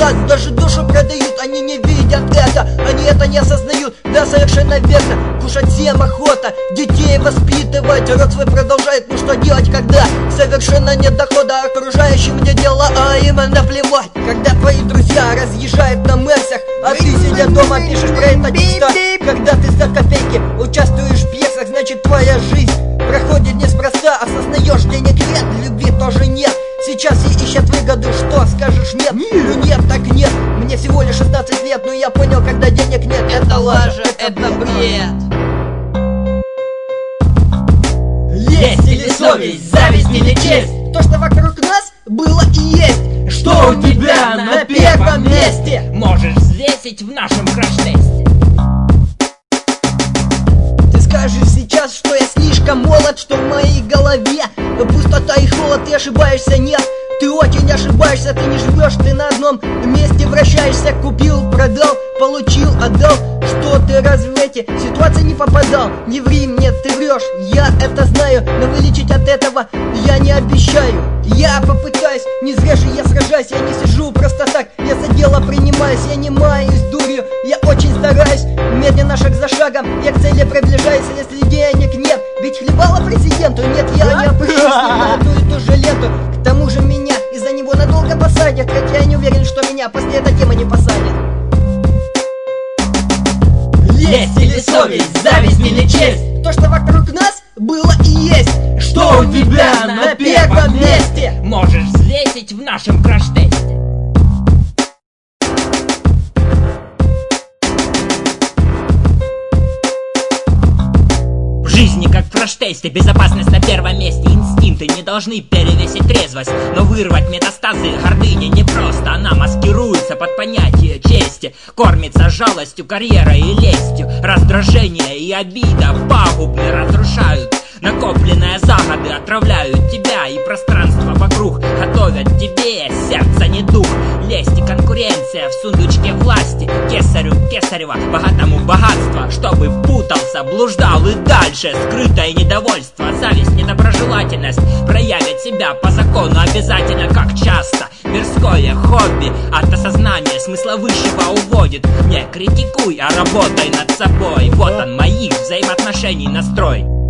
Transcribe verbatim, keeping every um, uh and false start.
хотят, даже душу продают. Они не видят это, они это не осознают. Да, совершенно верно, кушать всем охота, детей воспитывать, род свой продолжает. Ну что делать, когда совершенно нет дохода, окружающим не дело, а им наплевать. Когда твои друзья разъезжают на мерсах, а ты, сидя дома, пишешь про это текста. Когда ты за копейки участвуешь в пьесах, значит твоя жизнь проходит неспроста. Осознаешь, денег нет, любви тоже нет. Сейчас все ищут выгоду, что скажешь нет? Ну нет, так нет, мне всего лишь шестнадцать лет, но я понял, когда денег нет, это, это лажа, это, это бред. Есть или совесть, зависть или честь? То, что вокруг нас было и есть. Что у тебя на первом месте? Можешь взвесить в нашем краш-тесте. Ты скажешь сейчас, что я слишком молод, что в моей голове пустота и холод, ты ошибаешься, нет. Ты очень ошибаешься, ты не живешь, ты на одном месте вращаешься. Купил, продал, получил, отдал. Что ты разве в эти ситуации не попадал? Не ври мне, ты врешь, я это знаю, но вылечить от этого я не обещаю. Я попытаюсь, не зря же я сражаюсь, я не сижу просто так, я за дело принимаюсь, я не маюсь дурью, я очень стараюсь, медленно, шаг за шагом, я к цели приближаюсь, если денег нет, ведь хлебало президенту, нет, я не опущусь на одну и ту же ленту. К тому же меня из-за него надолго посадят, хотя я не уверен, что меня после этой темы не посадят. Есть или совесть, зависть или честь? То, что вокруг нас было и есть. Что у тебя на первом месте? Можешь взвесить в нашем краш-тесте. В жизни, как в краш-тесте, безопасность на первом месте. Инстинкты не должны перевесить трезвость, но вырвать метастазы гордыни непросто. Она маскируется под понятие чести, кормится жалостью, карьерой и лестью. Раздражение и обида пагубны разрушают. Накопленные загоды отравляют тебя, и пространство вокруг готовят тебе сердце недуг. Лесть и конкуренция в сундучке власти, кесарю кесарева, богатому богатство, чтобы путался, блуждал и дальше. Скрытое недовольство, зависть, недоброжелательность проявят себя по закону обязательно. Как часто мирское хобби от осознания смысла высшего уводит. Не критикуй, а работай над собой. Вот он, моих взаимоотношений настрой.